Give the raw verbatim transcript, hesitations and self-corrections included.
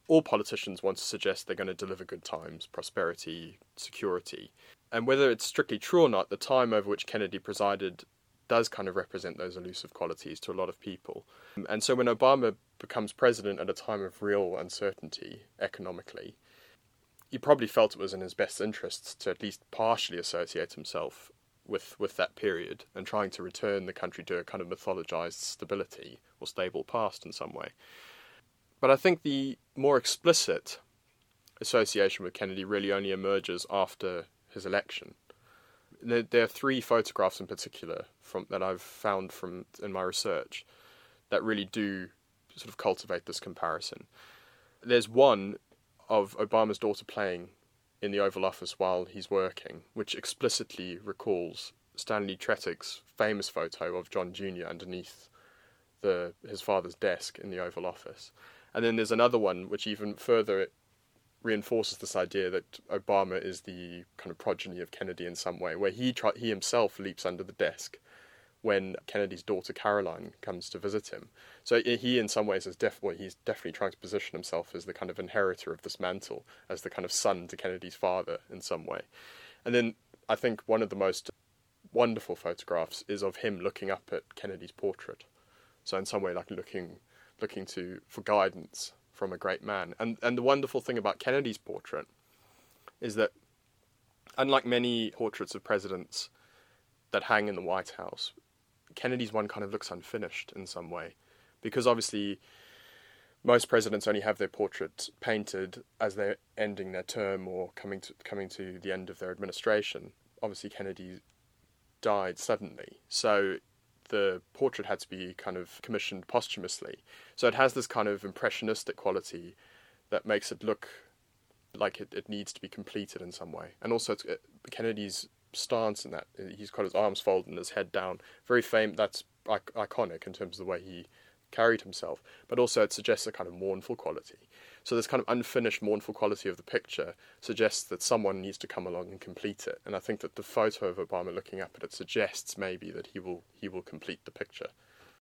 all politicians want to suggest they're going to deliver good times, prosperity, security. And whether it's strictly true or not, the time over which Kennedy presided does kind of represent those elusive qualities to a lot of people. And so when Obama becomes president at a time of real uncertainty economically, he probably felt it was in his best interests to at least partially associate himself with, with that period and trying to return the country to a kind of mythologized stability or stable past in some way. But I think the more explicit association with Kennedy really only emerges after his election. There, there are three photographs in particular from that I've found from in my research that really do sort of cultivate this comparison. There's one of Obama's daughter playing in the Oval Office while he's working, which explicitly recalls Stanley Tretig's famous photo of John Junior underneath the his father's desk in the Oval Office. And then there's another one which even further reinforces this idea that Obama is the kind of progeny of Kennedy in some way, where he try, he himself leaps under the desk when Kennedy's daughter Caroline comes to visit him. So he, in some ways, is def- well, he's definitely trying to position himself as the kind of inheritor of this mantle, as the kind of son to Kennedy's father in some way. And then I think one of the most wonderful photographs is of him looking up at Kennedy's portrait. So in some way, like looking, looking to for guidance from a great man. And and the wonderful thing about Kennedy's portrait is that, unlike many portraits of presidents that hang in the White House, Kennedy's one kind of looks unfinished in some way, because obviously most presidents only have their portrait painted as they're ending their term or coming to coming to the end of their administration. Obviously Kennedy died suddenly, so the portrait had to be kind of commissioned posthumously. So it has this kind of impressionistic quality that makes it look like it, it needs to be completed in some way. And also it's, it, Kennedy's stance in that, he's got his arms folded and his head down, very famous. That's iconic in terms of the way he carried himself, but also it suggests a kind of mournful quality. So this kind of unfinished mournful quality of the picture suggests that someone needs to come along and complete it. And I think that the photo of Obama looking up at it suggests maybe that he will he will complete the picture.